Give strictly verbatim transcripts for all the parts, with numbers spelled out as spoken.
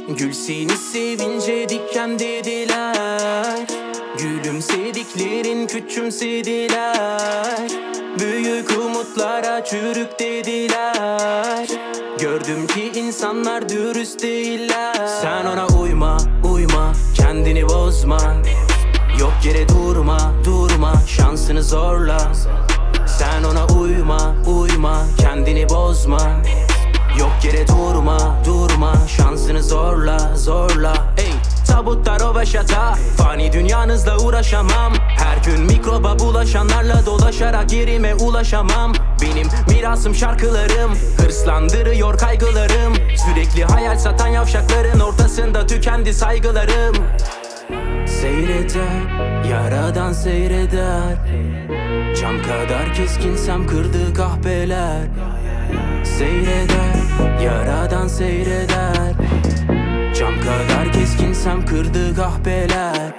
Gül seni sevince diken dediler. Gülümsediklerin küçümsediler. Büyük umutlara çürük dediler. Gördüm ki insanlar dürüst değiller. Sen ona uyma, uyma, kendini bozma. Yok yere durma, durma, şansını zorla. Sen ona uyma, uyma, kendini bozma. Yok yere durma, durma, şansını zorla, zorla. Ey, tabutlar o başata, fani dünyanızla uğraşamam. Her gün mikroba bulaşanlarla dolaşarak yerime ulaşamam. Benim mirasım şarkılarım, hırslandırıyor kaygılarım. Sürekli hayal satan yavşakların ortasında tükendi saygılarım. Seyreder, yaradan seyreder. Cam kadar keskinsem kırdığı kahpeler. Seyreder, yaradan seyreder. Cam kadar keskinsem kırdığı kahpeler.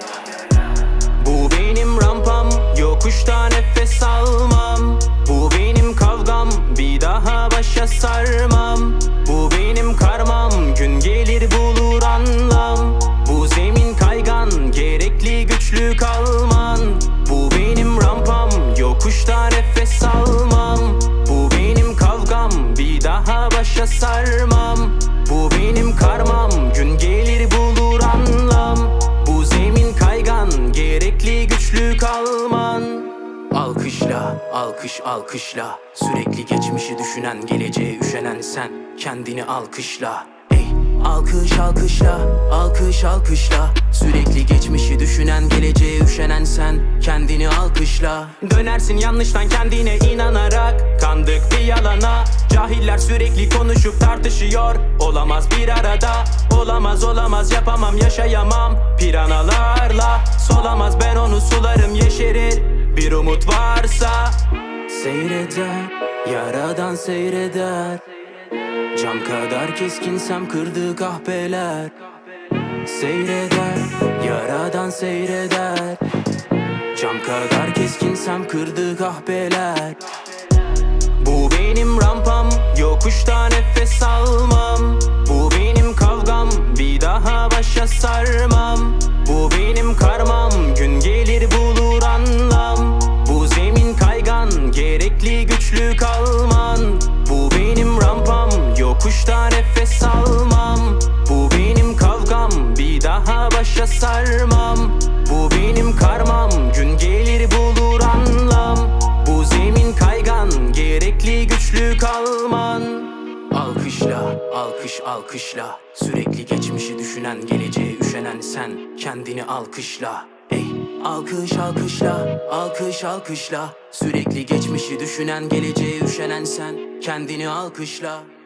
Bu benim rampam, yokuşta nefes almam. Bu benim kavgam, bir daha başa sarmam. Bu benim karmam, gün gelir bulur anlam. Bu zemin kaygan, gerekli güçlü kalman. Bu benim rampam, yokuşta nefes almam. Bu benim kavgam, bir daha başa sarmam. Bu benim karmam, gün gelir bulur anlam. Bu zemin kaygan, gerekli güçlü kalman. Alkışla, alkış alkışla. Sürekli geçmişi düşünen, geleceğe üşenen sen. Kendini alkışla. Ey, alkış alkışla, alkış alkışla. Sürekli geçmişi düşünen, geleceğe üşenen sen. Kendini alkışla. Dönersin yanlıştan kendine inanarak. Kandık bir yalana. Cahiller sürekli konuşup tartışıyor. Olamaz bir arada. Olamaz olamaz, yapamam yaşayamam. Piranalarla solamaz, ben onu sularım yeşerir. Bir umut varsa seyreder, yaradan seyreder. Cam kadar keskinsem kırdığı kahpeler. Seyreder, yaradan seyreder. Cam kadar keskinsem kırdığı kahpeler. Bu benim rampam, yokuşta nefes almam. Bu benim kavgam, bir daha başa sarmam. Bu benim karmam, gün gelir bulur anlam. Bu zemin kaygan, gerekli güçlü kalman. Bu benim rampam, yokuşta nefes almam. Bu benim kavgam, bir daha başa sarmam. Bu benim karmam, gün gelir bulur anlam. Bu zemin kaygan, gerekli güçlü kalman. Alkışla, alkış alkışla. Sürekli geçmişi düşünen, geleceğe üşenen sen. Kendini alkışla. Ey, alkış alkışla, alkış alkışla. Sürekli geçmişi düşünen, geleceğe üşenen sen. Kendini alkışla.